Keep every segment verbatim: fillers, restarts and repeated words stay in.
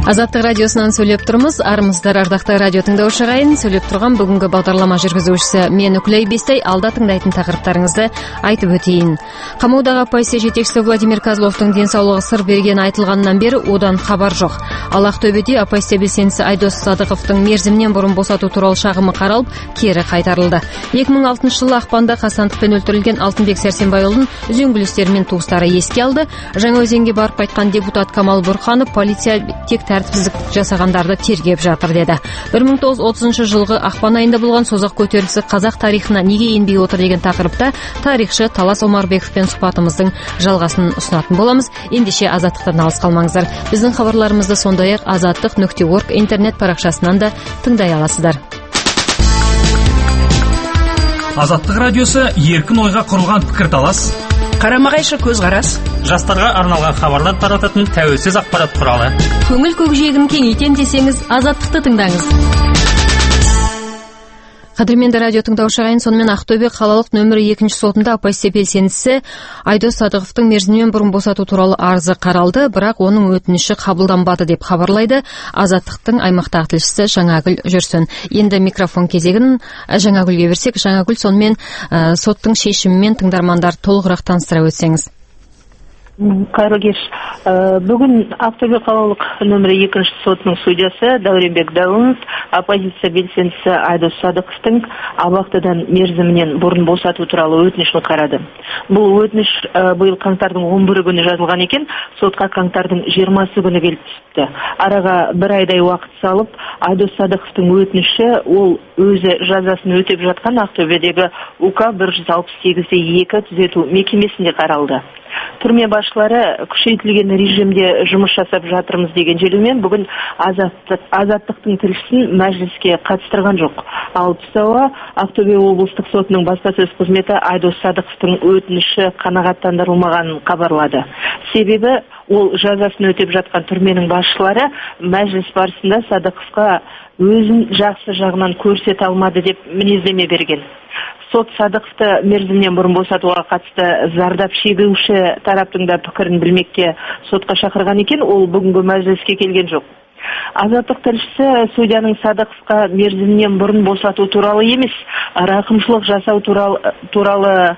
Азаттык радиосунан сөйлөп турмуз. Армысыздар, ардактуу радио тыңдоочу агайын. Сөйлөп турган бүгүнкү бағдарлама жүргүзүүчүсү мен Үкүлөй Бестей. Алда тыңдайтын тақырыптарыңызды айтып өтейин. Камоодагы оппозиция жетекчиси Владимир Козловдун ден соолугу сыр бергени айтылгандан бери одан кабар жок. Ал Актөбөдө оппозиция белсендиси Айдос Садыковдун мерзиминен бурун босатуу тууралуу шагымы каралып, кери кайтарылды. эки миң алтынчы жылы акпанда касандык менен өлтүрүлгөн Алтынбек Сәрсенбай уулунун үзөңгүлүстөрү менен туустары эске алды. Жаңа Өзенге барып кайткан депутат Камал Бурханов полиция тек тартипсиздик жасагандарды тергеп жатыр деди. бир миң тогуз жүз отузунчу жылгы акпан айында болгон созак көтөрүлүшү казак тарыхына неге энбей отур деген тақырыпта тарыхчы Талас Омарбековден сухбатыбыздын жалгасын усунатын болобуз. Эндеше Азаттыктан алыс калмаңыздар. Биздин кабарларыбызды сондай-ак азаттык нүкте орг интернет баракчасынан да тыңдай аласыздар. Азаттык радиосу эркин ойга курулган пикир талас, карама кайшы көз карас, жастарга арналган хабарлар тарататын тәуелсиз акпарат куралы. Көңүл көкжиегин кеңейтем десеңиз, Азаттыкты тыңдаңыз. Кадырменде радио тыңдоочу агайын, сонымен Актөбө калалык нөмүрү экинчи сотунда оппозиция белсендиси Айдос Садыковдун мерзиминен бурун босатуу тууралуу арызы каралды, бирок онун өтүнүшү кабылданбады деп кабарлайды Азаттыктын аймактагы тилчиси Жаңагүл Жүрсүн. Энди микрофон кезегин Жаңагүлгө берсек, Жаңагүл, сонымен соттун шешими менен тыңдармандар толугураак таныстыра өтсеңиз. Кайрылуу кеш. Бүгүн Актөбө калалык нөмүрү экинчи сотунун судьясы Дауренбек Даунов оппозиция белсендиси Айдос Садыковдун абактыдан мерзиминен бурун босатуу тууралуу өтүнүшүн карады. Бул өтүнүш быйыл каңтардын он бири күнү жазылган экен, сотко каңтардын жыйырмасы күнү келип түштү. Арага бир айдай убакыт салып, Айдос Садыковдун өтүнүшү ол өзү жазасын өтөп жаткан Актөбөдөгү УК бир жүз алпыс сегиз эки түзөтүү мекемесинде каралды. Түрме башчылары күчөйтүлгөн режимде жумуш жасап жатырмыз деген желеумен бүгүн Азаттыктын тилчисин мажлиске катыштырган жок. Ал тууралуу Актөбө облустук сотунун баспасөз кызмети Айдос Садыковдун өтүнүшү канагаттандырылмаганын кабарлады. Себеби ол жазасын өтөп жаткан түрменин башчылары мажлис барысында Садыковго өзүн жакшы жагынан көрсөтө алмады деп минездеме берген. Сот Садыковду мерзиминен бурун босатууга катысты зардап шегүүчү тараптын да пикирин билмекке сотко шакырган экен, ол бүгүнкү мажлиске келген жок. Азаттык тилчиси судьянын Садыковго мерзиминен бурун босатуу тууралуу эмес, ракымчылык жасоо тууралуу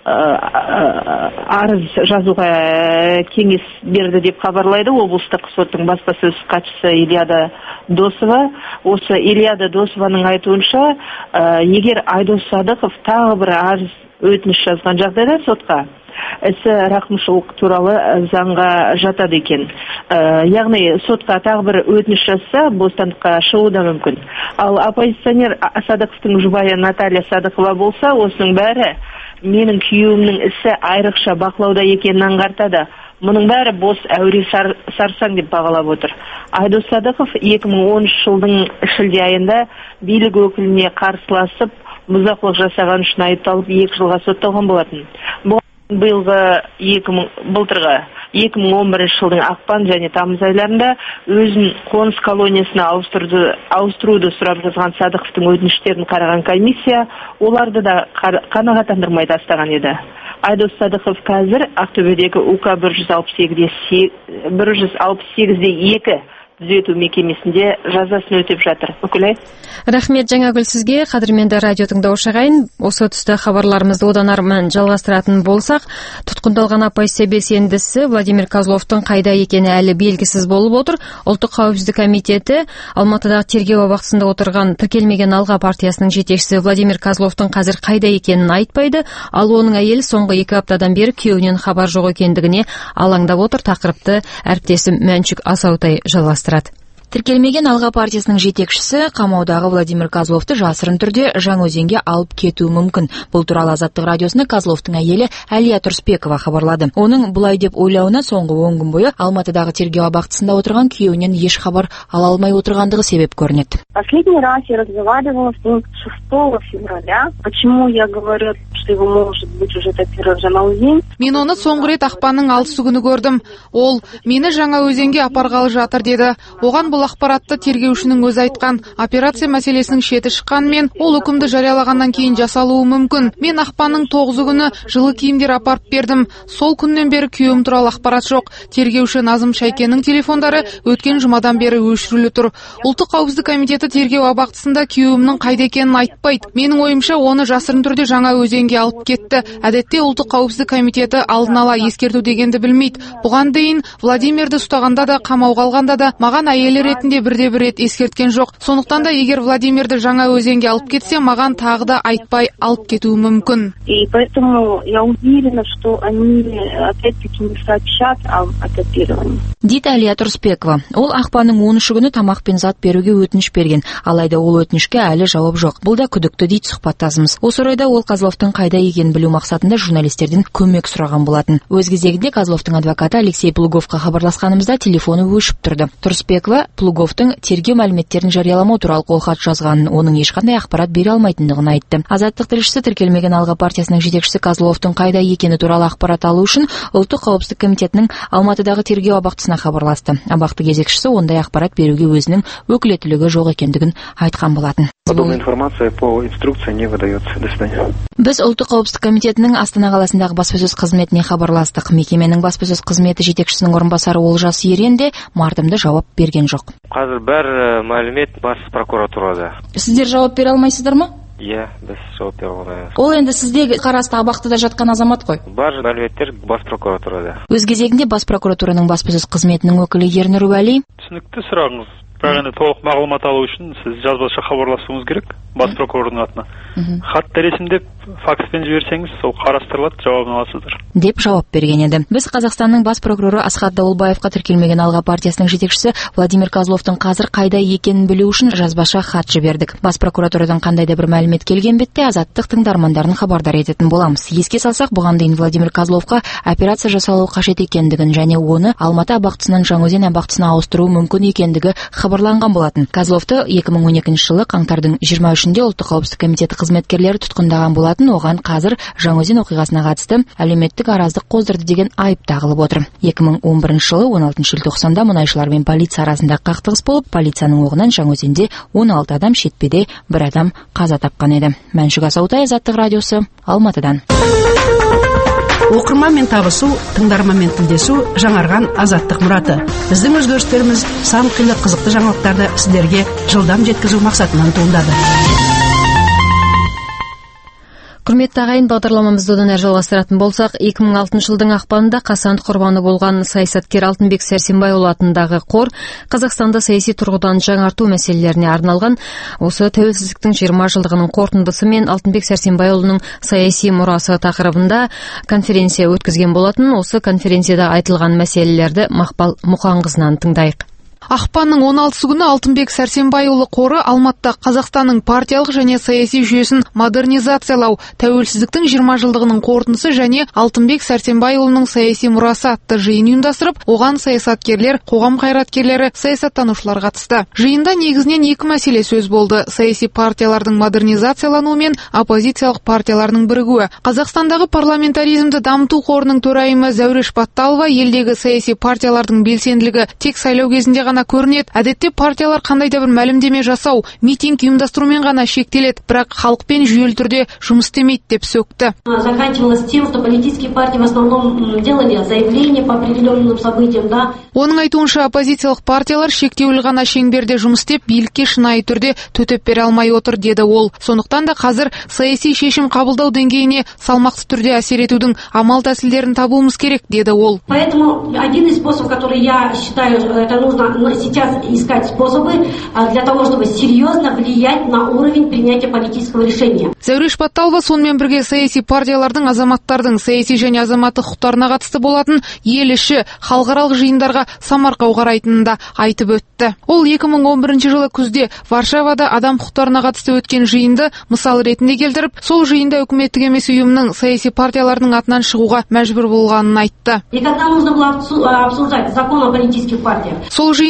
арыз жазууга кеңес берди деп кабарлайды облустук соттун баспасөз катчысы Илияда Досова. Осы Илияда Досованын айтуунча, эгер Айдос Садыков тагы бир арыз өтүнүш жазган жагдайда сотко эси ракымчылык тууралуу заңга жатат экен. Ягни сотко тагы бир өтүнүш жазса, бостандыкка чыгуу да мүмкүн. Ал оппозиционер Садыковдун жубайы Наталья Садыкова болса, осунун баары менин күйөөмдүн isi айрыкча бакылауда экенин аңгартады. Мунун баары бос әуре сарсаң деп багалап отур. Айдос Садыков эки миң онунчу жылдын шилде айында бийлик өкүлүнө каршылашып, музакылык жасаган үчүн айыпталып эки жылга соттолгон болотун. Быйылгы былтыргы эки миң он биринчи жылдын акпан жана тамыз айларында өзүн конус колониясына ауыстырууду сурап жазган Садыковдун өтүнүштөрүн караган комиссия оларды да канагаттандырмай тастаган эди. Айдос Садыков казыр Актөбөдөгү УК бир жүз алпыс сегиз эки түзөтүү мекемесинде жазасын өтөп жатыр. Өкүлөй. Рахмет Жаңагүл сизге. Кадырменде радио тыңдоочу агайын, осы түстө кабарларыбызды одан ары менен жалгастыратын болсак, туткундалган оппозиция белсендиси Владимир Козловдун кайда экени әлі белгисиз болуп отур. Улуттук каапсыздык комитети Алматыдагы тергөө абактысында отурган тиркелмеген Алга партиясынын жетекчиси Владимир Козловдун казыр кайда экенин айтпайды. Ал онун айели соңку эки аптадан бери күйөөнүн кабар жок экендигине алаңдап отур. Такырыпты әріптесим Мәнчүк Асаутай жалгастырат. Тиркелмеген Алга партиясынын жетекчиси камаудагы Владимир Козловду жасырын түрдө Жаңа Өзенге алып кетүү мүмкүн. Бул тууралуу Азаттык радиосуна Козловдун айели Алия Турсбекова кабарлады. Онун булай деп ойлоону соңку он күн бою Алматыдагы тергөө абактысында отурган күйөөнүн эч кабар ала алмай отургандыгы себеп көрүнөт. Последний раз я разговаривала с ним шестого февраля. Почему я говорю, что его может быть уже тапирован Жаңа Өзен? Мен оны соңку рет акпандын алтысы күнү көрдүм. Ол мени Жаңа Өзенге апаргалы жатыр деди. Оган бул ол ақпаратты тергеушінің өзі айтқан. Операция мәселесінің шеті шыққанымен ол үкімді жариялағаннан кейін жасалуы мүмкін. Мен ақпанның тоғызы күні жылы киімдер апарып бердім. Сол күннен бері күйеуім туралы ақпарат жоқ. Тергеуші Назым Шайкенің телефондары өткен жұмадан бері өшірулі тұр. Ұлттық қауіпсіздік комитеті тергеу абақтысында күйеуімнің қайда екенін айтпайды. Менің ойымша, оны жасырын түрде жаңа өзенге алып кетті. Әдетте ұлттық қауіпсіздік комитеті алдын ала ескерту дегенді білмейді. Бұған дейін Владимирді ұстағанда да, қамауға алғанда да маған әйелі ретінде бірде-бір рет ескерткен жоқ. Сондықтан да егер Владимирді жаңа өзенге алып кетсе, маған тағы да айтпай алып кетуі мүмкін. И поэтому я уверена, что они опять-таки не сообщат о этапировании. Дейді Әлия Тұрысбекова. Ол ақпанның он үші күні тамақ пен зат беруге өтініш берген. Алайда ол өтінішке әлі жауап жоқ. Бұл да күдікті дейді сұхбаттасымыз. Осы орайда ол Козловтың қайда екенін білу мақсатында журналистерден көмек сұраған болатын. Өз кезегінде Козловтың адвокаты Алексей Плуговқа хабарласқанымызда телефоны өшіп тұрды. Тұрысбекова Плуговтың тергеу мәліметтерін жарияламау туралы қолхат жазғанын, оның ешқандай ақпарат бере алмайтындығын айтты. Азаттық тілшісі тіркелмеген Алға партиясының жетекшісі Козловтың қайда екені туралы ақпарат алу үшін Ұлттық қауіпсіздік комитетінің Алматыдағы тергеу абақтысына хабарласты. Абақты кезекшісі ондай ақпарат беруге өзінің өкілеттілігі жоқ екендігін айтқан болатын. Подобная информация по инструкции не выдается. До свидания. Біз Ұлттық қауіпсіздік комитетінің Астана қаласындағы баспасөз қызметіне хабарластық. Мекеменің баспасөз қызметі жетекшісінің орынбасары Олжас Ерен де мардымды жауап берген жоқ. Қазір бәр мәлімет бас прокуратурада. Сіздер жауап бере алмайсыздар ма? Иә, біз жауап бере алмаймыз. Ол енді сіздегі қарасты абақтыда жатқан азамат қой. Бар мәліметтер бас прокуратурада. Өз кезегінде бас прокуратураның баспасөз қызметінің өкілі Ернұр Уәли. Түсінікті сұрағыңыз. Бірақ енді толық мағлұмат алу үшін сіз жазбаша хабарласуыңыз керек бас прокурордың атына. Хатты ресімдеп факспен жіберсеңіз, сол қарастырылады, жауабын аласыздар. Деп жауап берген еді. Біз Қазақстанның бас прокуроры Асхат Дауылбаевқа тіркелмеген Алға партиясының жетекшісі Владимир Козловтың қазір қайда екенін білу үшін жазбаша хат жібердік. Бас прокуратурадан қандай да бір мәлімет келген бетте Азаттық тыңдармандарын хабардар ететін боламыз. Еске салсақ, бұған дейін Владимир Козловқа операция жасалуы қажет екендігін және оны Алматы абақтысынан Жаңаөзен абақтысына ауыстыру мүмкін екендігі хабарланған болатын. Козловты екі мың он екінші жылы қаңтардың жиырма үшінде Ұлттық қауіпсіздік комитеті қызметкерлері тұтқындаған болатын. Оған қазір Жаңаөзен оқиғасына қатысты әлеуметтік араздық қоздырды деген айып тағылып отыр. екі мың он бірінші жылы он алтыншы желтоқсанда мұнайшылар мен полиция арасында қақтығыс болып, полицияның оғынан Жаңаөзенде он алты адам, шетпеде бір адам қаза тапқан еді. Мәншүк Асаутай, Азаттық радиосы, Алматыдан. Оқырманмен табысу, тыңдарманмен тілдесу жаңарған Азаттық мұраты. Біздің өзгерістеріміз сан қилы қызықты жаңалықтарды сіздерге жылдам жеткізу мақсатынан туындады. Құрметті ағайын, бағдарламамызды одан әрі жалғастыратын болсақ, екі мың алтыншы жылдың ақпанында қасанды құрбаны болған саясаткер Алтынбек Сәрсенбайұлы атындағы қор Қазақстанда саяси тұрғыдан жаңарту мәселелеріне арналған осы тәуелсіздіктің жиырма жылдығының қорытындысы мен Алтынбек Сәрсенбайұлының саяси мұрасы тақырыбында конференция өткізген болатын. Осы конференцияда айтылған мәселелерді Мақпал Мұқанқызынан тыңдайық. Ақпанның он алтысы күні Алтынбек Сәрсенбайұлы қоры Алматыда Қазақстанның партиялық және саяси жүйесін модернизациялау, тәуелсіздіктің жиырма жылдығының қорытындысы және Алтынбек Сәрсенбайұлының саяси мұрасы атты жиын ұйымдастырып, оған саясаткерлер, қоғам қайраткерлері, саясаттанушылар қатысты. Жиында негізінен екі мәселе сөз болды: саяси партиялардың модернизациялануы мен оппозициялық партиялардың бірігуі. Қазақстандағы парламентаризмді дамыту қорының төрайымы Зәуреш Батталова елдегі саяси партиялардың белсенділігі тек сайлау кезінде ғана көрінеді. Әдетте партиялар қандай да бір мәлімдеме жасау, митинг ұйымдастырумен ғана шектеледі, бірақ халықпен жүйелі түрде жұмыс істемейді деп сөкті. Заканчивалось тем, что политические партии в основном делали заявления по определенным событиям, да. Оның айтуынша, оппозициялық партиялар шектеулі ғана шеңберде жұмыс істеп, билікке шынайы түрде төтеп бере алмай отыр, деді ол. Сондықтан да қазір саяси шешім қабылдау деңгейіне салмақты түрде әсер етудің амал тәсілдерін табуымыз керек, деді ол. Поэтому один из способов, который я считаю, это нужно сейчас искать способы для того, чтобы серьезно влиять на уровень принятия политического решения. Зәуреш Батталова сонымен бірге саяси партиялардың азаматтардың саяси және азаматтық құқықтарына қатысты болатын ел іші халықаралық жиындарға самарқау қарайтынын да айтып өтті. Ол екі мың он бірінші жылы күзде Варшавада адам құқықтарына қатысты өткен жиынды мысал ретінде келтіріп, сол жиында үкіметтік емес ұйымның саяси партиялардың атынан шығуға мәжбүр болғанын айтты. И когда нужно было обсуждать закон о политических партиях. Сол жиын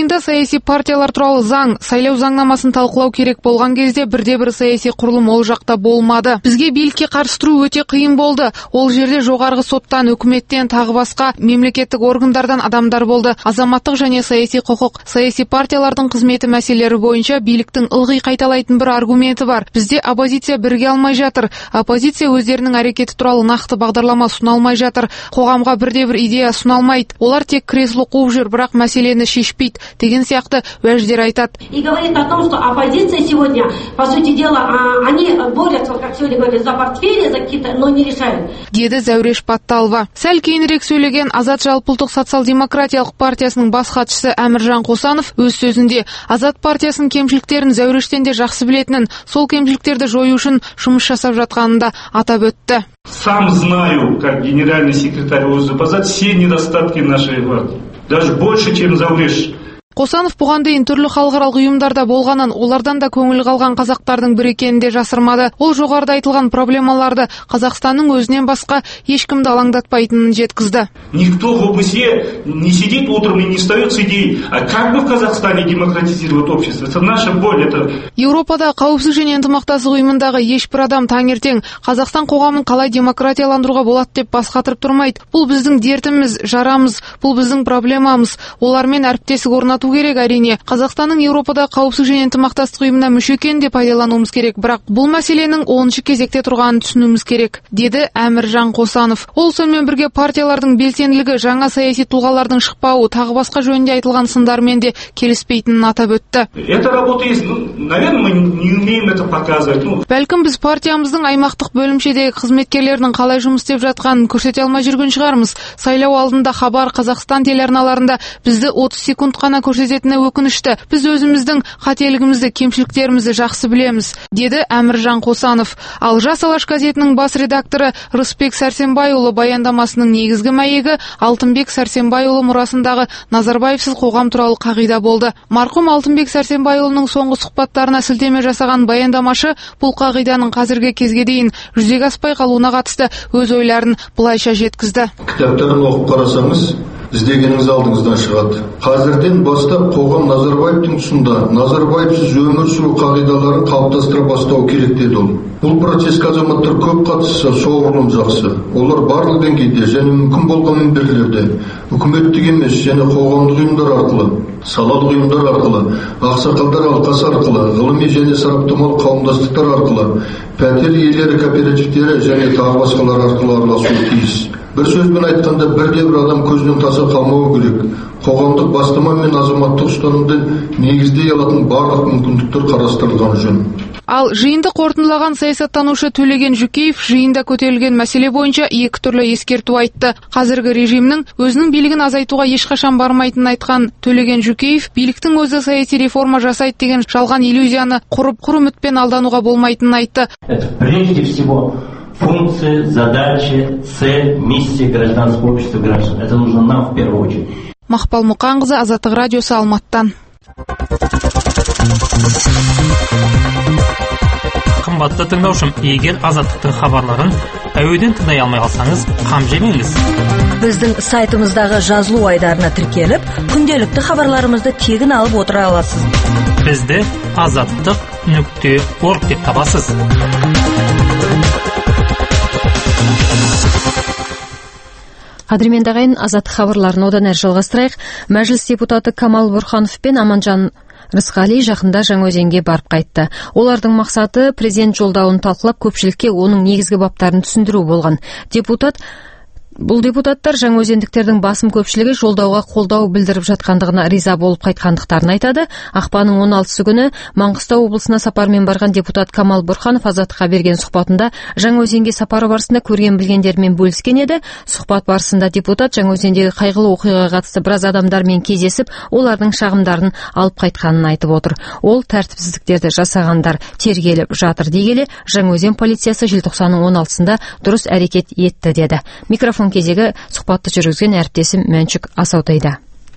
жиында саяси партиялар туралы заң, сайлау заңнамасын талқылау керек болған кезде бірде-бір саяси құрылым ол жақта болмады. Бізге билікке қарсы тұру өте қиын болды. Ол жерде жоғарғы соттан, үкіметтен, тағы басқа мемлекеттік органдардан адамдар болды. Азаматтық және саяси құқық, саяси партиялардың қызметі мәселелері бойынша биліктің ылғи қайталайтын бір аргументі бар. Бізде оппозиция бірге алмай жатыр. Оппозиция өздерінің әрекеті туралы нақты бағдарлама сұналмай жатыр. Қоғамға бірде-бір идея сұналмайды. Олар тек кресло қуып жүр, бірақ мәселені шешпейді деген сияқты уәждер айтады. И говорит о том, что оппозиция сегодня, по сути дела, они борются, как сегодня говорят, за портфели, за какие-то, но не решают. Деді Зәуреш Патталова. Сәл кейінірек сөйлеген Азат жалпыұлттық социал-демократиялық партиясының бас хатшысы Әміржан Қосанов өз сөзінде Азат партиясының кемшіліктерін Зәурештен де жақсы білетінін, сол кемшіліктерді жою үшін жұмыс жасап жатқанын да атап өтті. Сам знаю, как генеральный секретарь ОЗПАЗАТ, все недостатки нашей партии. Даже больше, чем Зәуреш. Қосанов бұған дейін түрлі халықаралық ұйымдарда болғанын, олардан да көңіл қалған қазақтардың бір екенін де жасырмады. Ол жоғарыда айтылған проблемаларды Қазақстанның өзінен басқа ешкімді алаңдатпайтынын жеткізді. Никто в ОБСЕ не сидит утром и не встает с идеей, а как бы в Казахстане демократизировать общество? Это наша боль, это... Еуропада қауіпсіздік және ынтымақтастық ұйымындағы ешбір адам таңертең Қазақстан қоғамын қалай демократияландыруға болады деп бас қатырып тұрмайды. Бұл біздің дертіміз, жарамыз, бұл біздің проблемамыз. Олармен әріптестік орнату керек, әрине. Қазақстанның Еуропада қауіпсіздік және ынтымақтастық ұйымына мүше екенін де пайдалануымыз керек, бірақ бұл мәселенің оныншы кезекте тұрғанын түсінуіміз керек, деді Әміржан Қосанов. Ол сонымен бірге партиялардың белсенділігі, жаңа саяси тұлғалардың шықпауы, тағы басқа жөнінде айтылған сындармен де келіспейтінін атап өтті. Это работа есть, ну, наверное, мы не умеем это показывать. Ну, бәлкім біз партиямыздың аймақтық бөлімшедегі қызметкерлерінің қалай жұмыс істеп жатқанын көрсете алмай жүрген шығармыз. Сайлау алдында Хабар, Қазақстан телеарналарында бізді отыз секунд қана көрсететіні өкінішті. Біз өзіміздің қателігімізді, кемшіліктерімізді жақсы білеміз, деді Әміржан Қосанов. Ал Жас Алаш газетінің бас редакторы Рысбек Сәрсенбайұлы баяндамасының негізгі мәйегі Алтынбек Сәрсенбайұлы мұрасындағы Назарбаевсыз қоғам туралы қағида болды. Марқұм Алтынбек Сәрсенбайұлының соңғы сұхбаттарына сілтеме жасаған баяндамашы бұл қағиданың қазіргі кезге дейін жүзеге аспай қалуына қатысты өз ойларын былайша жеткізді. Кітаптарын оқып қарасаңыз, іздегеніңіз алдыңыздан шығады. Қазірден бастап қоғам Назарбаевтың тұсында Назарбаевсыз өмір сүру қағидаларын қалыптастыра бастау керек деді ол. Бұл процеске азаматтар көп қатысса, соғұрлым жақсы. Олар барлық деңгейде және мүмкін болған мінберлерде, үкіметтік емес және қоғамдық ұйымдар арқылы, салалық ұйымдар арқылы, ақсақалдар алқасы арқылы, ғылыми және сараптамалық қауымдастықтар арқылы, пәтер иелері кооперативтері және тағы басқалар арқылы араласуы тиіс. Бір сөзбен айтқанда, бірде-бір адам көзінен таса қалмауы керек. Қоғамдық бастама мен азаматтық ұстанымды негіздей алатын барлық мүмкіндіктер қарастырылған жөн. Ал жиынды қорытындылаған саясаттанушы Төлеген Жүкеев жиында көтерілген мәселе бойынша екі түрлі ескерту айтты. Қазіргі режимнің өзінің билігін азайтуға ешқашан бармайтынын айтқан Төлеген Жүкеев, биліктің өзі саяси реформа жасайды деген жалған иллюзияны құрып құр үмітпен алдануға болмайтынын айтты. Прежде всего функции, задачи, цель, миссия гражданского общества граждан. Это нужно нам в первую очередь. Мақпал Мұқанқызы, Азаттық радиосы, Алматыдан. Қымбатты тыңдаушым, егер Азаттықтың хабарларын әуеден тыңдай алмай қалсаңыз, қам жемеңіз. Біздің сайтымыздағы жазылу айдарына тіркеліп, күнделікті хабарларымызды тегін алып отыра аласыз. Бізді азаттық нүкте орг деп табасыз. Қадірменді ағайын, Азаттық хабарларын одан әрі жалғастырайық. Мәжіліс депутаты Камал Бұрханов пен Аманжан Рысқали жақында Жаңаөзенге барып қайтты. Олардың мақсаты президент жолдауын талқылап, көпшілікке оның негізгі баптарын түсіндіру болған. Депутат Бұл депутаттар жаңаөзендіктердің басым көпшілігі жолдауға қолдау білдіріп жатқандығына риза болып қайтқандықтарын айтады. Ақпанның он алтысы күні Маңғыстау облысына сапармен барған депутат Камал Бұрханов Азаттыққа берген сұхбатында Жаңаөзенге сапары барысында көрген білгендерімен бөліскен еді. Сұхбат барысында депутат Жаңаөзендегі қайғылы оқиғаға қатысты біраз адамдармен кездесіп, олардың шағымдарын алып қайтқанын айтып отыр. Ол тәртіпсіздіктерді жасағандар тергеліп жатыр дей келе, Жаңаөзен полициясы желтоқсанның он алтысында дұрыс әрекет етті деді. Микрофон кезегі сұхбатты жүргізген әріптесім Мәншік Асаутайда.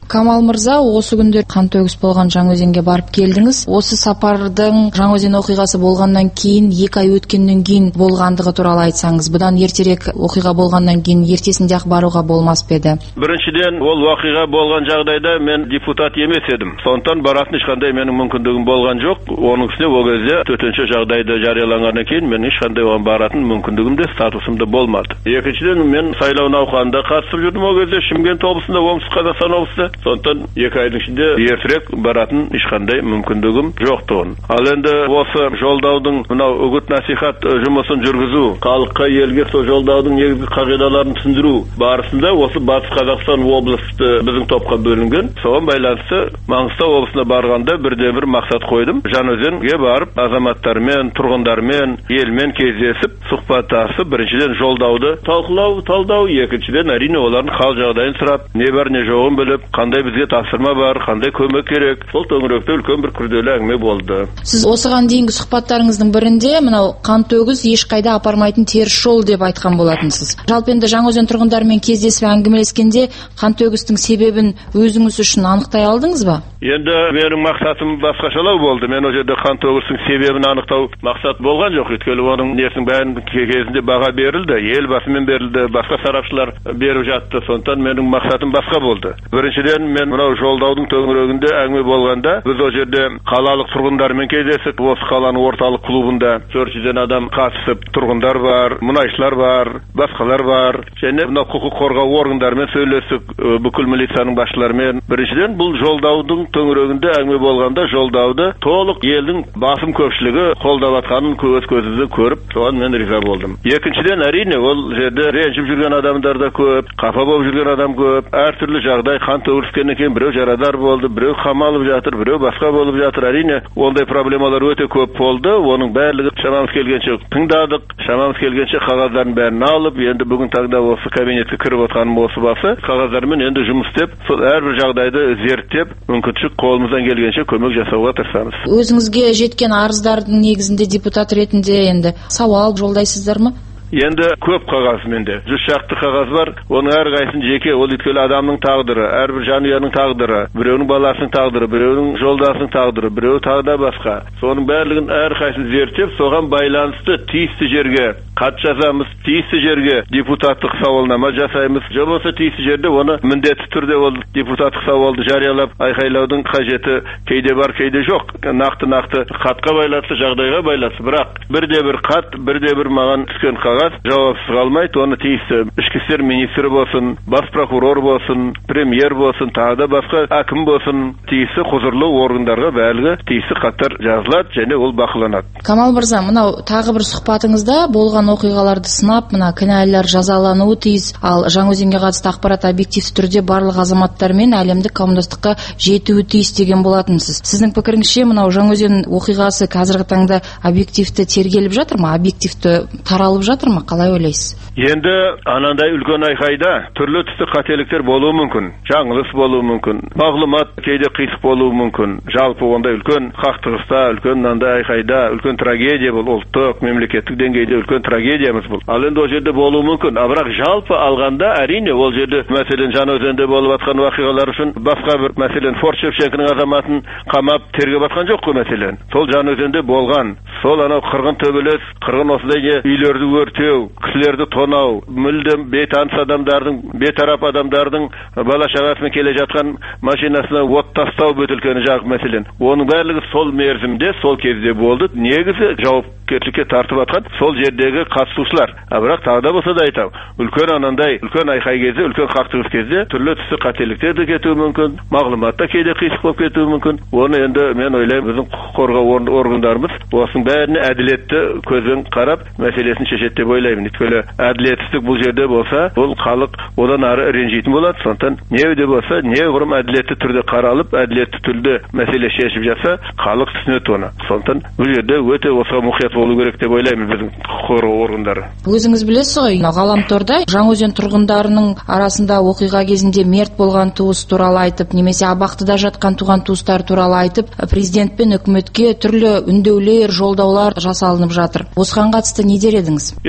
Камал мырза, осы күндер қантөгіс болған Жаңаөзенге барып келдіңіз. Осы сапардың Жаңаөзен оқиғасы болғаннан кейін, екі ай өткеннен кейін болғандығы туралы айтсаңыз, бұдан ертерек оқиға болғаннан кейін ертесінде-ақ баруға болмас па еді? Біріншіден, ол оқиға болған жағдайда мен депутат емес едім. Сондықтан баратын ешқандай менің мүмкіндігім болған жоқ. Оның үстіне ол кезде төтенше жағдайды жарияланғаннан кейін мен ешқандай оған баратын мүмкіндігім де статусым да болмады. Екіншіден, мен сайлау науқанында қатысып жүрдім ол кезде Шымкент облысында, оңтүстік Қазақстан облысында. Сондықтан екі айдың ішінде ертерек баратын ешқандай мүмкіндігім жоқтығын. Ал енді осы жолдаудың мынау үгіт насихат жұмысын жүргізу, халыққа, елге сол жолдаудың негізгі қағидаларын түсіндіру барысында осы Батыс Қазақстан облысы біздің топқа бөлінген. Соған байланысты Маңғыстау облысына барғанда бірде бір мақсат қойдым. Жаңаөзенге барып азаматтармен, тұрғындармен, елмен кездесіп, сұхбаттасып, біріншіден жолдауды талқылау, талдау, екіншіден әрине олардың хал жағдайын сұрап, не бар не жоғын біліп, қандай бізге тапсырма бар, қандай көмек керек. Сол төңіректе үлкен бір күрделі әңгіме болды. Сіз осыған дейінгі сұхбаттарыңыздың бірінде мынау қантөгіс ешқайда апармайтын теріс жол деп айтқан болатынсыз. Жалпы енді Жаңаөзен тұрғындарымен кездесіп әңгімелескенде қантөгістің себебін өзіңіз үшін анықтай алдыңыз ба? Енді менің мақсатым басқашалау болды. Мен ол жерде қантөгістің себебін анықтау мақсат болған жоқ. Өйткені оның несінің бәрін кезінде баға берілді, елбасымен берілді, басқа сарапшылар беріп жатты. Сондықтан менің мақсатым басқа болды. Біріншіден, мен мынау жолдаудың төңірегінде әңгіме болғанда, біз ол жерде қалалық тұрғындармен кездесіп, осы қаланың орталық клубында төрт жүзден адам қатысып, тұрғындар бар, мұнайшылар бар, басқалар бар, және мынау құқық қорғау органдарымен сөйлесіп, бүкіл милицияның басшыларымен. Біріншіден, бұл жолдаудың төңірегінде әңгіме болғанда, жолдауды толық елдің басым көпшілігі қолдап жатқанын көз көзімізді көріп, соған мен риза болдым. Екіншіден, әрине, ол жерде ренжіп жүрген адамдар да көп, қапа болып жүрген адам көп, әртүрлі жағдай қан төгіліскеннен кейін біреу жарадар болды, біреу қамалып жатыр, біреу басқа болып жатыр. Әрине, ондай проблемалар өте көп болды. Оның барлығы шамамыз келгенше тыңдадық, шамамыз келгенше қағаздарын бәрін алып, енді бүгін таңда осы кабинетке кіріп отқаным осы басы, қағаздармен енді жұмыс істеп, сол әрбір жағдайды зерттеп, мүмкіншілік қолымыздан келгенше көмек жасауға тырысамыз. Өзіңізге жеткен арыздардың негізінде депутат ретінде енді сауал жолдайсыздар ма? Енді көп қағаз менде. Жүз шақты қағаз бар. Оның әрқайсысын жеке, ол өйткені адамның тағдыры, әрбір жанұяның тағдыры, біреудің баласының тағдыры, біреудің жолдасының тағдыры, біреу тағы да басқа. Соның барлығын әрқайсысын зерттеп, соған байланысты тиісті жерге хат жазамыз, тиісті жерге депутаттық сауалнама жасаймыз. Жоқ болса тиісті жерде оны міндетті түрде ол депутаттық сауалды жариялап айқайлаудың қажеті кейде бар, кейде жоқ. Нақты-нақты хатқа байланысты, жағдайға байланысты. Бірақ бірде бір хат, бірде бір маған түскен қағаз жауапсыз қалмайды. Оны тиісті ішкі істер министрі болсын, бас прокурор болсын, премьер болсын, тағы да басқа әкім болсын, тиісті құзырлы органдарға барлығы тиісті хаттар жазылады және ол бақыланады. Камал мырза, мынау тағы бір сұхбатыңызда болған оқиғаларды сынап, мына кінәлілер жазалануы тиіс, ал Жаңаөзенге қатысты ақпарат объективті түрде барлық азаматтар мен әлемдік қауымдастыққа жетуі тиіс деген болатынсыз. Сіздің пікіріңізше, мынау Жаңаөзен оқиғасы қазіргі таңда объективті тергеліп жатыр ма, объективті таралып жатыр ма? Қалай ойлайсыз? Енді анандай үлкен айқайда түрлі түсті қателіктер болуы мүмкін, жаңылыс болуы мүмкін, мағлұмат кейде қисық болуы мүмкін. Жалпы ондай үлкен қақтығыста, үлкен мынандай айқайда, үлкен трагедия бұл, ұлттық, мемлекеттік деңгейде үлкен трагедиямыз бұл. Ал енді ол жерде болуы мүмкін. А бірақ жалпы алғанда әрине ол жерде мәселен Жаңаөзенде болып жатқан уақиғалар үшін басқа бір мәселен Форт Шевченконың азаматын қамап тергеп жатқан жоқ қой мәселен. Сол Жаңаөзенде болған. Сол анау қырғын төбелес, қырғын осындай үйлерді өртеу, кісілерді тонау, мүлдем бейтаныс адамдардың, бейтарап адамдардың бала шағасымен келе жатқан машинасына от тастау бөтелкені жағып мәселен. Оның барлығы сол мерзімде, сол кезде болды. Негізі жауапкершілікке тартып жатқан сол жердегі қатысушылар. А бірақ тағы да болса да айтам, үлкен анандай, үлкен айқай кезде, үлкен қақтығыс кезде түрлі түсті қателіктер де кетуі мүмкін, мағлұматта кейде қисық болып кетуі мүмкін. Оны енді мен ойлаймын, біздің құқық қорғау органдарымыз осының бәріне әділетті көзбен қарап мәселесін шешеді деп ойлаймын. Өйткені әділетсіздік бұл жерде болса, бұл халық одан ары ренжитін болады. Сондықтан не де болса, неғұрлым әділетті түрде қаралып, әділетті түрде мәселе шешіп жатса, халық түсінеді оны. Сондықтан бұл жерде өте осыған мұқият болу керек деп ойлаймын біздің құқық қорғау органдары. Өзіңіз білесіз ғой, ғаламторда Жаңаөзен тұрғындарының арасында оқиға кезінде мерт болған туыс туралы айтып, немесе абақтыда жатқан туған туыстар туралы айтып, президент пен үкіметке түрлі үндеулер, жолдаулар жасалынып жатыр. Осыған қатысты не дер едіңіз?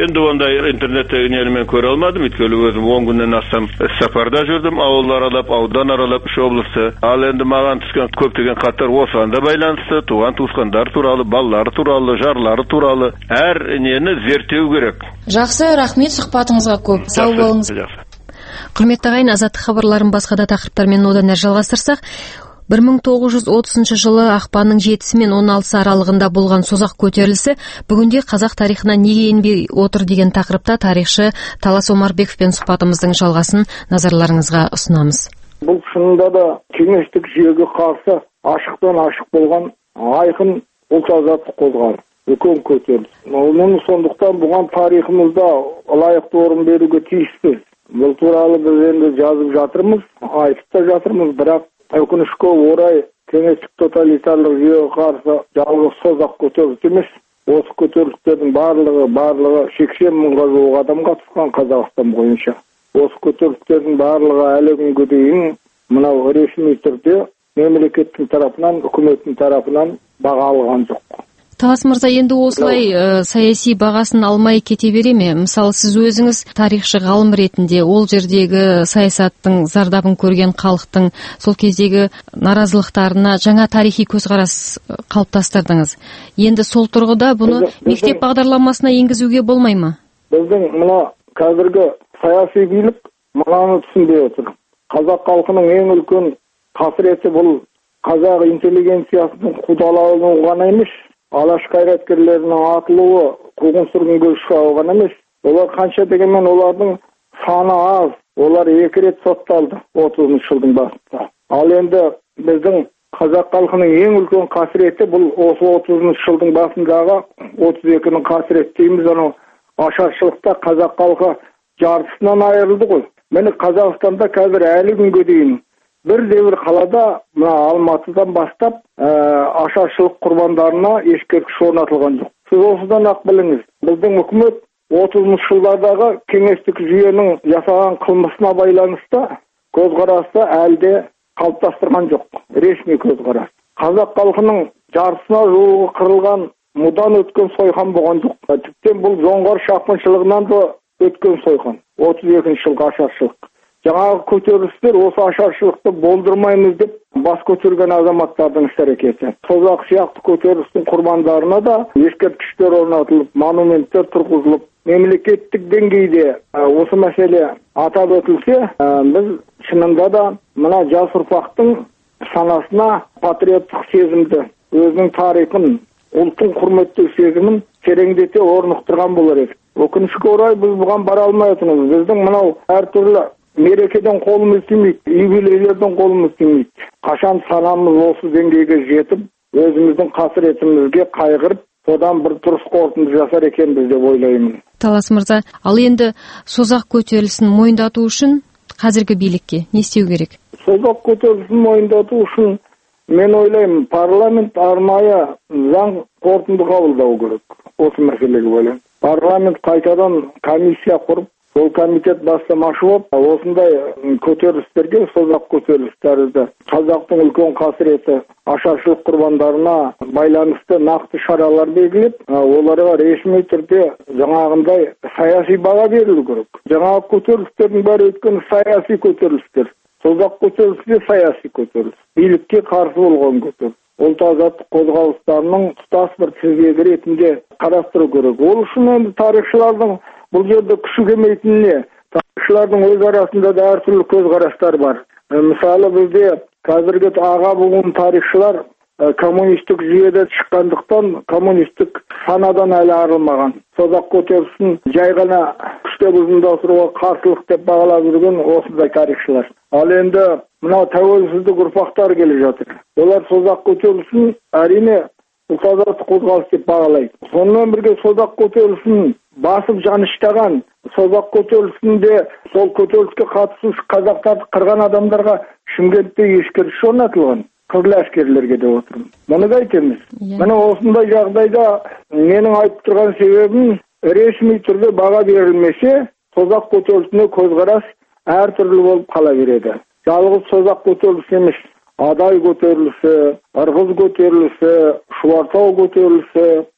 Енді ондай интернетте нелмен көре алмадым, өйткені өзім он күннен астам сапарда жүрдім, ауыл аралап, аудан аралап, үш облысты. Ал енді маған түскен көптеген хаттар осыған да байланысты, туған туысқандар туралы, балалары туралы, жарлары туралы, әр нені зерттеу керек. Жақсы, рахмет, сұхбатыңызға көп. Сау болыңыз. Құрметті ағайын, азаттық хабарларын басқа да тақырыптармен одан әрі жалғастырсақ, бір мың тоғыз жүз отызыншы жылы ақпанның жетісі мен он алтысы аралығында болған созақ көтерілісі бүгінде қазақ тарихына неге енбей отыр деген тақырыпта тарихшы Талас Омарбековпен сұхбатымыздың жалғасын назарларыңызға ұсынамыз. Бұл шынында да кеңестік жүйеге қарсы ашықтан ашық болған айқын ұлт азаттық қозғалыс, үлкен көтеріліс. Оның сондықтан бұған тарихымызда лайықты орын беруге тиіспіз. Бұл туралы біз енді жазып жатырмыз, айтып та жатырмыз, бірақ өкінішке орай кеңестік тоталитарлық жүйеге қарсы жалғыз созақ көтеріліс емес, осы көтерілістердің барлығы барлығы сексен мыңға жуық адам қатысқан Қазақстан бойынша. Осы көтерілістердің барлығы әлі күнге дейін мынау ресми түрде мемлекеттің тарапынан, үкіметтің тарапынан баға алған жоқ. Талас мырза, енді осылай ә, саяси бағасын алмай кете бере ме? Мысалы, сіз өзіңіз тарихшы ғалым ретінде ол жердегі саясаттың зардабын көрген халықтың сол кездегі наразылықтарына жаңа тарихи көзқарас қалыптастырдыңыз. Енді сол тұрғыда бұны біздің, мектеп бағдарламасына енгізуге болмай ма? Біздің мына қазіргі саяси билік мынаны түсінбей отыр. Қазақ халқының ең үлкен қасіреті бұл қазақ интеллигенциясының қудалауы ғана емес, алаш қайраткерлерінің атылуы, қуғын сүргінге ұшырауы ғана емес. Олар қанша дегенмен олардың саны аз. Олар екі рет сотталды отызыншы жылдың басында. Ал енді біздің қазақ халқының ең үлкен қасіреті бұл осы отызыншы жылдың басындағы отыз екінің қасіреті дейміз, анау ашаршылықта қазақ халқы жартысынан айырылды ғой. Міне Қазақстанда қазір әлі күнге дейін бірде бір қалада, мына Алматыдан бастап, ә, ашаршылық құрбандарына ескерткіш орнатылған жоқ. Сіз осыдан ақ біліңіз, біздің үкімет отызыншы жылдардағы кеңестік жүйенің жасаған қылмысына байланысты көзқарасты әлде қалыптастырған жоқ, ресми көзқарас. Қазақ халқының жартысына жуығы қырылған, мұдан өткен сойқан болған жоқ. Тіптен бұл жоңғар шапқыншылығынан да өткен сойқан, отыз екінші жылғы ашаршылық. Жаңағы көтерілістер осы ашаршылықты болдырмаймыз деп бас көтерген азаматтардың іс-әрекеті. Созақ сияқты көтерілістің құрбандарына да ескерткіштер орнатылып, монументтер тұрғызылып, мемлекеттік деңгейде осы мәселе атап өтілсе, біз шынында да мына жас ұрпақтың санасына патриоттық сезімді, өзінің тарихын, ұлттың құрметтеу сезімін тереңдете орнықтырған болар еді. Өкінішке орай біз бұған бара алмай отырмыз. Біздің мынау әртүрлі мерекеден қолымыз тимейді, юбилейлерден қолымыз тимейді. Қашан санамыз осы деңгейге жетіп, өзіміздің қасіретімізге қайғырып, содан бір дұрыс қорытынды жасар екенбіз деп ойлаймын. Талас мырза, ал енді созақ көтерілісін мойындату үшін қазіргі билікке не істеу керек? Созақ көтерілісін мойындату үшін мен ойлаймын, парламент арнайы заң қорытынды қабылдау керек. Осы мәселеге ойлаймын. Парламент қайтадан комиссия құрып, сол комитет бастамашы болып, осындай көтерілістерге, созақ көтеріліс тәрізді қазақтың үлкен қасіреті, ашаршылық құрбандарына байланысты нақты шаралар белгілеп, оларға ресми түрде жаңағындай саяси баға берілу керек. Жаңағы көтерілістердің бәрі өткен саяси көтерілістер. Созақ көтерілісі де саяси көтеріліс. Билікке қарсы болған көтеріліс. Ұлт азаттық қозғалыстарының тұтас бір тізбегі ретінде қарастыру керек. Ол үшін енді тарихшылардың бұл жерде күші келмейтініне, тарихшылардың өз арасында да әртүрлі көзқарастар бар. Мысалы бізде қазіргі аға буын тарихшылар коммунистік жүйеде шыққандықтан коммунистік санадан әлі арылмаған. Созақ көтерілісін жай ғана күштеп ұзындастыруға қарсылық деп бағалап жүрген осындай тарихшылар. Ал енді мынау тәуелсіздік ұрпақтар келе жатыр. Олар созақ көтерілісін әрине ұлт азаттық қозғалыс деп бағалайды. Сонымен бірге созақ көтерілісін басып жаныштаған, созақ көтерілісінде сол көтеріліске қатысушы қазақтарды қырған адамдарға Шымкентте ескерткіш орнатылған. Қызыл әскерлерге де отырмын. Мұны да айтамыз. Міне осындай жағдайда менің айтып тұрған себебім, ресми түрде баға берілмесе, созақ көтерілісіне көзқарас әртүрлі болып қала береді. Жалғыз созақ көтерілісі емес, Адай көтерілісі, Ырғыз көтерілісі, Шұбартау көтерілісі,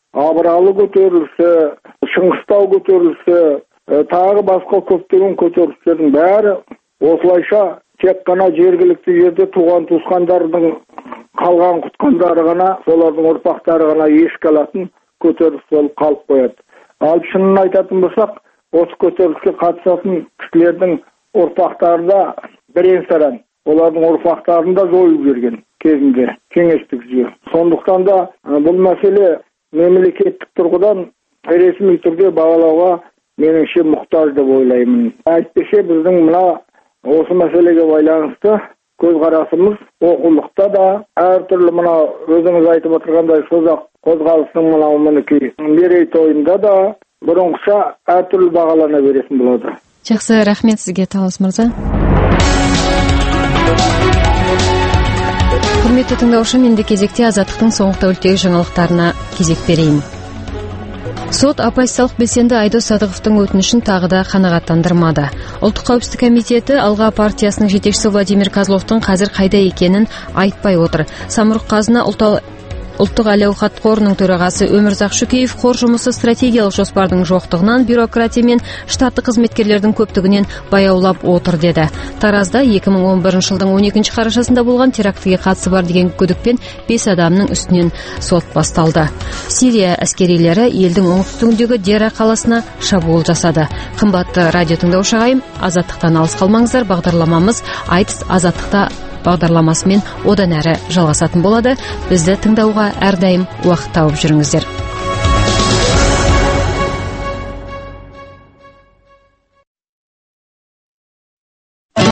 Абыралы көтерілісі, Шыңғыстау көтерілісі, тағы басқа көптеген көтерілістердің бәрі осылайша тек қана жергілікті жерде туған туысқандардың қалған құтқандары ғана, солардың ұрпақтары ғана еске алатын көтеріліс болып қалып қояды. Ал шынын айтатын болсақ, осы көтеріліске қатысатын кісілердің ұрпақтары да бірен-саран, олардың ұрпақтарын да жойып жүрген кезінде кеңестік жүйе. Сондықтан да бұл мәселе мемлекеттік тұрғыдан ресми түрде бағалауға меніңше мұқтаж деп ойлаймын. Әйтпесе біздің мына осы мәселеге байланысты көзқарасымыз оқулықта да әртүрлі, мына өзіңіз айтып отырғандай созақ қозғалысының мынау мінекей мерейтойында да бұрынғыша әртүрлі бағалана беретін болады. Жақсы, рахмет сізге, Талас мырза. Құрметті тыңдаушы, менде кезекте азаттықтың соңғы тәуліктегі жаңалықтарына кезек берейін. Сот оппозициялық белсенді Айдос Садықовтың өтінішін тағы да қанағаттандырмады. Ұлттық қауіпсіздік комитеті Алға партиясының жетекшісі Владимир Козловтың қазір қайда екенін айтпай отыр. Самұрық қазына ұлттық әл-ауқат қорының төрағасы Өмірзақ Шүкеев қор жұмысы стратегиялық жоспардың жоқтығынан, бюрократия мен штаттық қызметкерлердің көптігінен баяулап отыр деді. Таразда екі мың он бірінші жылдың он екінші қарашасында болған терактіге қатысы бар деген күдікпен бес адамның үстінен сот басталды. Сирия әскерилері елдің оңтүстігіндегі Дера қаласына шабуыл жасады. Қымбатты радио тыңдаушы ағайын, азаттықтан алыс қалмаңыздар. Бағдарламамыз Айтыс азаттықта бағдарламасымен одан әрі жалғасатын болады. Бізді тыңдауға әрдайым уақыт тауып жүріңіздер.